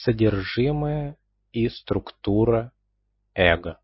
содержимое и структура эго.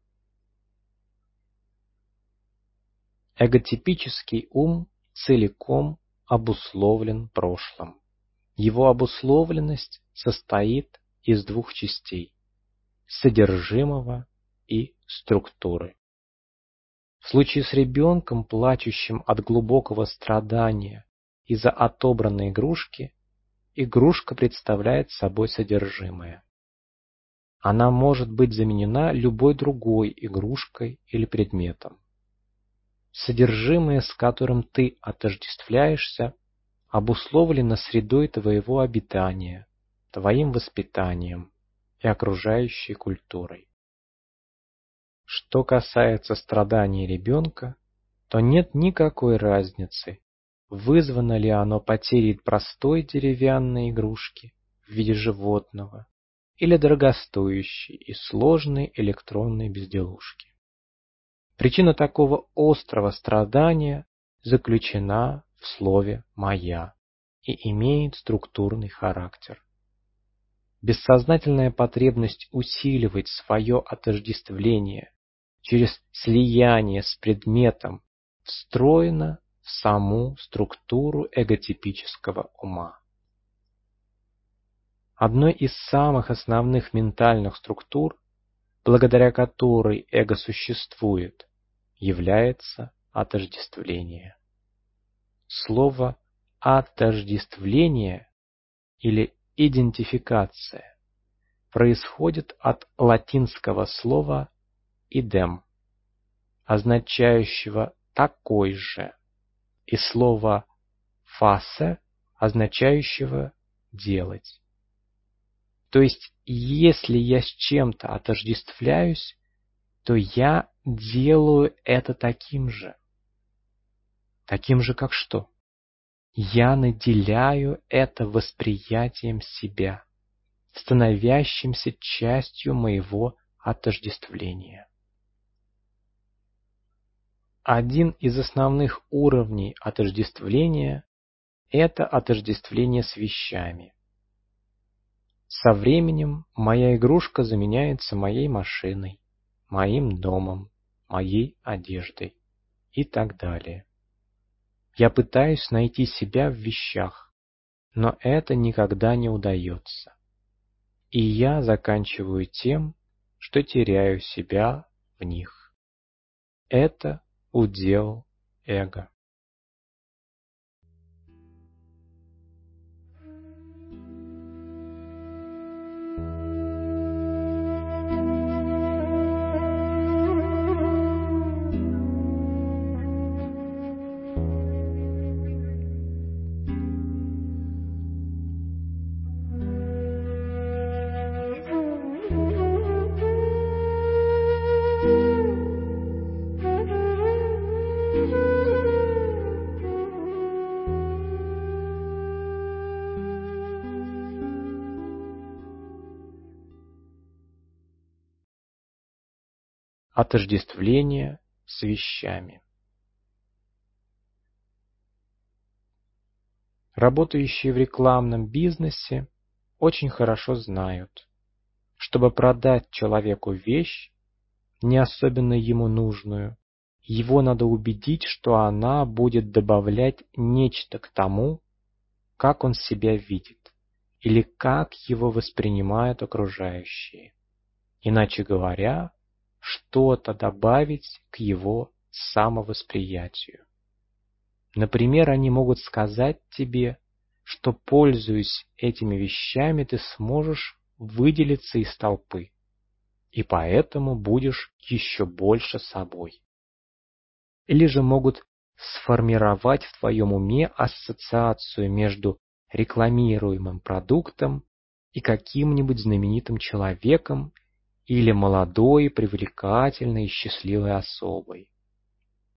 Эготипический ум целиком обусловлен прошлым. Его обусловленность состоит из двух частей – содержимого и структуры. В случае с ребенком, плачущим от глубокого страдания из-за отобранной игрушки, игрушка представляет собой содержимое. Она может быть заменена любой другой игрушкой или предметом. Содержимое, с которым ты отождествляешься, обусловлено средой твоего обитания, твоим воспитанием и окружающей культурой. Что касается страданий ребенка, то нет никакой разницы, вызвано ли оно потерей простой деревянной игрушки в виде животного или дорогостоящей и сложной электронной безделушки. Причина такого острого страдания заключена в слове «моя» и имеет структурный характер. Бессознательная потребность усиливать свое отождествление через слияние с предметом встроена в саму структуру эготипического ума. Одной из самых основных ментальных структур, благодаря которой эго существует, является отождествление. Слово «отождествление» или «идентификация» происходит от латинского слова «idem», означающего «такой же», и слова «face», означающего «делать». То есть, если я с чем-то отождествляюсь, то я делаю это таким же. Таким же, как что? Я наделяю это восприятием себя, становящимся частью моего отождествления. Один из основных уровней отождествления – это отождествление с вещами. Со временем моя игрушка заменяется моей машиной, моим домом, моей одеждой и так далее. Я пытаюсь найти себя в вещах, но это никогда не удается. И я заканчиваю тем, что теряю себя в них. Это удел эго. Отождествление с вещами. Работающие в рекламном бизнесе очень хорошо знают, чтобы продать человеку вещь, не особенно ему нужную, его надо убедить, что она будет добавлять нечто к тому, как он себя видит, или как его воспринимают окружающие. Иначе говоря, что-то добавить к его самовосприятию. Например, они могут сказать тебе, что, пользуясь этими вещами, ты сможешь выделиться из толпы, и поэтому будешь еще больше собой. Или же могут сформировать в твоем уме ассоциацию между рекламируемым продуктом и каким-нибудь знаменитым человеком или молодой, привлекательной и счастливой особой.